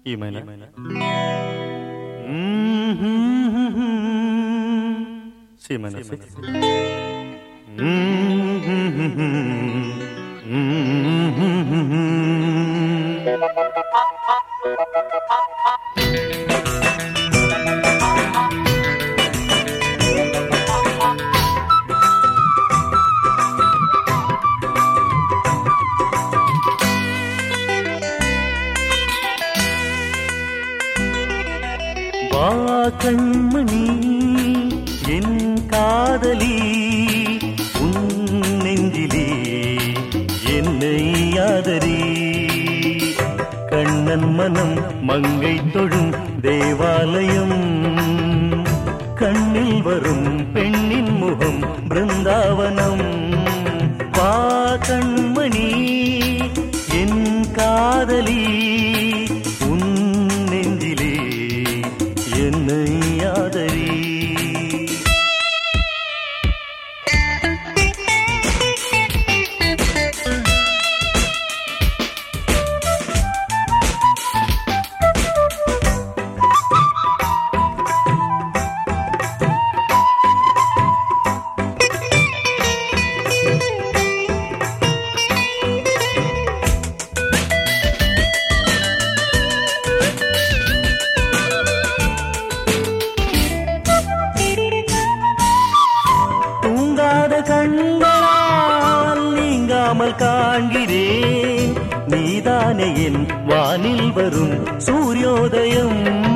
E minor. C minor 6. கண்மணி என் காதலி உன் நெஞ்சிலே என்னை ஆதரி கண்ணன் மனம் மங்கை தொழும் தேவாலயம் கண்ணில் வரும் பெண்ணின் முகம் பிருந்தாவனம் வா கண்மணி என் காதலி உன் நெஞ்சிலே என்னை ஆதரி கண்களால் நீங்காமல் காண்கிறேன் நீதானே என் வானில் வரும் சூரியோதயம்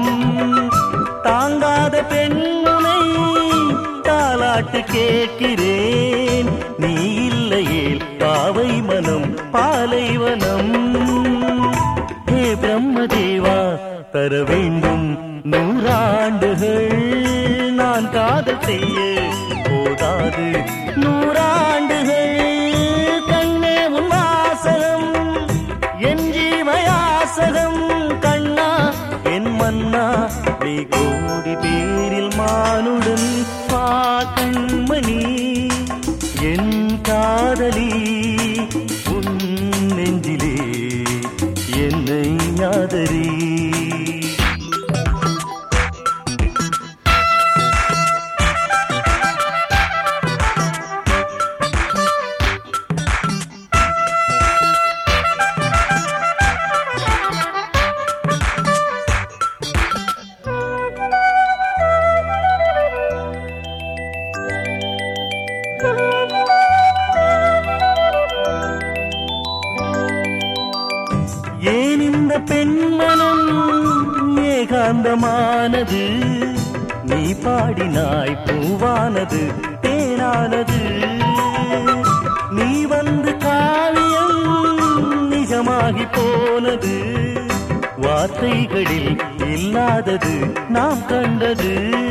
தாங்காத பெண்ணுனை தாலாட்டு கேட்கிறேன் நீ இல்லையே பாவை மனம் பாலைவனம் ஹே பிரம்மதேவா தர வேண்டும் 100 ஆண்டுகள் நான் காதல் செய்ய போதாது 100 ஆண்டுகள் கண்ணே உன் வாசகம் என் ஜீவயாசகம் கண்ணா என் மன்னா நீ கோடி பேரில் மானுடன் பா கண்மணி என் காதலி உன் நெஞ்சிலே என்னை ஆதரி ஏன் இந்த பெண்மனம் ஏகாந்தமானது நீ பாடினாய் பூவானது தேனானது நீ வந்து காவியம் நிஜமாகி போனது வார்த்தைகளில் இல்லாதது நாம் கண்டது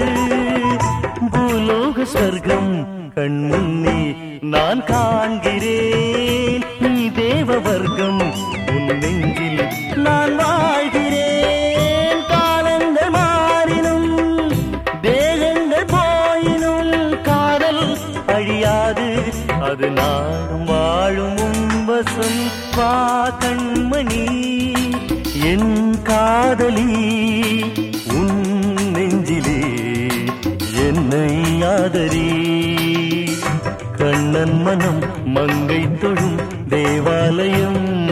பூலோக ஸ்வர்க்கம் கண்முன்னே நான் காண்கிறேன் நீ தேவ வர்க்கம் உன் நெஞ்சில் நான் வாழ்கிறேன் காலங்கள் மாறினும் தேகங்கள் போயினும் காதல் அழியாது அது நாடும் வாழும் உன் வசம் வா கண்மணி என் காதலி உன் நெஞ்சிலே என்னை ஆதரி கண்ணன் மனம் மங்கை தொழும் தேவாலயம்